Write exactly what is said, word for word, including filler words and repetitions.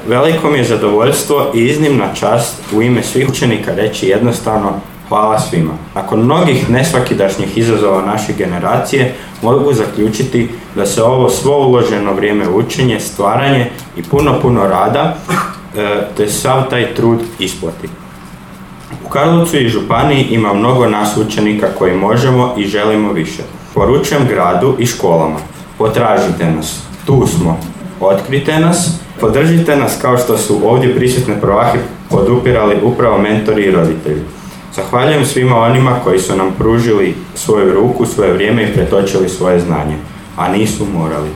Veliko mi je zadovoljstvo i iznimna čast u ime svih učenika reći jednostavno hvala svima. Nakon mnogih nesvakidašnjih izazova naše generacije mogu zaključiti da se ovo svo uloženo vrijeme učenje, stvaranje i puno, puno rada te sav taj trud isplati. U Karlovcu i županiji ima mnogo nas učenika koji možemo i želimo više. Poručujem gradu i školama, potražite nas, tu smo, otkrite nas, podržite nas kao što su ovdje prisutne prvahe podupirali upravo mentori i roditelji. Zahvaljujem svima onima koji su nam pružili svoju ruku, svoje vrijeme i pretočili svoje znanje, a nisu morali.